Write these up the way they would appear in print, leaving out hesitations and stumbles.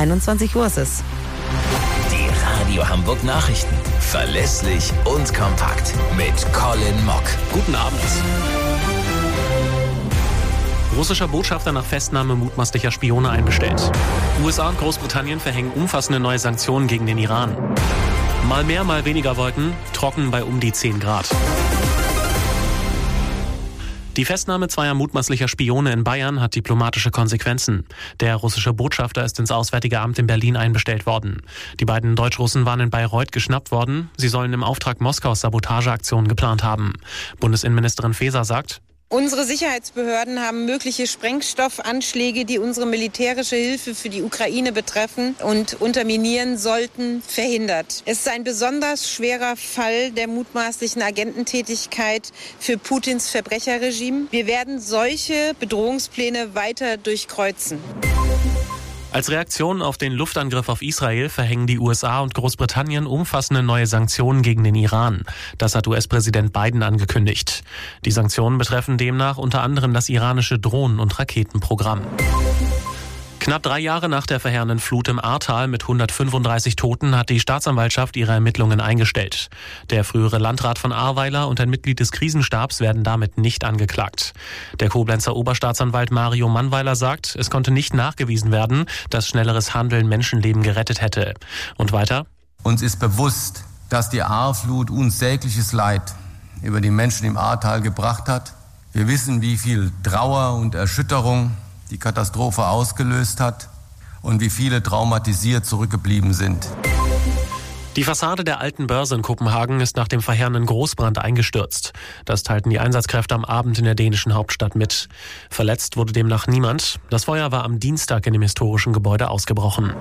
21 Uhr ist es. Die Radio Hamburg Nachrichten. Verlässlich und kompakt. Mit Colin Mock. Guten Abend. Russischer Botschafter nach Festnahme mutmaßlicher Spione einbestellt. USA und Großbritannien verhängen umfassende neue Sanktionen gegen den Iran. Mal mehr, mal weniger Wolken, trocken bei um die 10 Grad. Die Festnahme zweier mutmaßlicher Spione in Bayern hat diplomatische Konsequenzen. Der russische Botschafter ist ins Auswärtige Amt in Berlin einbestellt worden. Die beiden Deutsch-Russen waren in Bayreuth geschnappt worden. Sie sollen im Auftrag Moskaus Sabotageaktionen geplant haben. Bundesinnenministerin Faeser sagt: Unsere Sicherheitsbehörden haben mögliche Sprengstoffanschläge, die unsere militärische Hilfe für die Ukraine betreffen und unterminieren sollten, verhindert. Es ist ein besonders schwerer Fall der mutmaßlichen Agententätigkeit für Putins Verbrecherregime. Wir werden solche Bedrohungspläne weiter durchkreuzen. Als Reaktion auf den Luftangriff auf Israel verhängen die USA und Großbritannien umfassende neue Sanktionen gegen den Iran. Das hat US-Präsident Biden angekündigt. Die Sanktionen betreffen demnach unter anderem das iranische Drohnen- und Raketenprogramm. Knapp 3 Jahre nach der verheerenden Flut im Ahrtal mit 135 Toten hat die Staatsanwaltschaft ihre Ermittlungen eingestellt. Der frühere Landrat von Ahrweiler und ein Mitglied des Krisenstabs werden damit nicht angeklagt. Der Koblenzer Oberstaatsanwalt Mario Mannweiler sagt, es konnte nicht nachgewiesen werden, dass schnelleres Handeln Menschenleben gerettet hätte. Und weiter: Uns ist bewusst, dass die Ahrflut unsägliches Leid über die Menschen im Ahrtal gebracht hat. Wir wissen, wie viel Trauer und Erschütterung die Katastrophe ausgelöst hat und wie viele traumatisiert zurückgeblieben sind. Die Fassade der Alten Börse in Kopenhagen ist nach dem verheerenden Großbrand eingestürzt. Das teilten die Einsatzkräfte am Abend in der dänischen Hauptstadt mit. Verletzt wurde demnach niemand. Das Feuer war am Dienstag in dem historischen Gebäude ausgebrochen.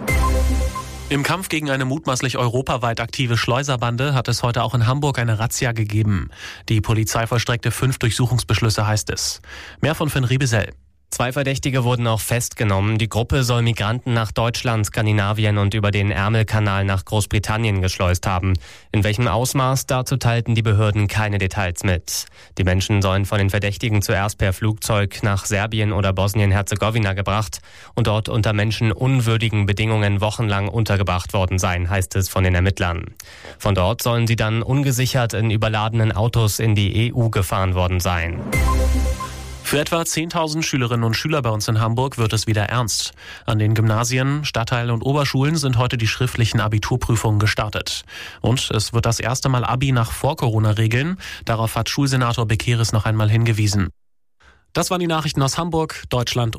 Im Kampf gegen eine mutmaßlich europaweit aktive Schleuserbande hat es heute auch in Hamburg eine Razzia gegeben. Die Polizei vollstreckte 5 Durchsuchungsbeschlüsse, heißt es. Mehr von Finn Riebesell. 2 Verdächtige wurden auch festgenommen. Die Gruppe soll Migranten nach Deutschland, Skandinavien und über den Ärmelkanal nach Großbritannien geschleust haben. In welchem Ausmaß, dazu teilten die Behörden keine Details mit. Die Menschen sollen von den Verdächtigen zuerst per Flugzeug nach Serbien oder Bosnien-Herzegowina gebracht und dort unter menschenunwürdigen Bedingungen wochenlang untergebracht worden sein, heißt es von den Ermittlern. Von dort sollen sie dann ungesichert in überladenen Autos in die EU gefahren worden sein. Für etwa 10.000 Schülerinnen und Schüler bei uns in Hamburg wird es wieder ernst. An den Gymnasien, Stadtteilen und Oberschulen sind heute die schriftlichen Abiturprüfungen gestartet. Und es wird das erste Mal Abi nach Vor-Corona-Regeln. Darauf hat Schulsenator Bekeres noch einmal hingewiesen. Das waren die Nachrichten aus Hamburg, Deutschland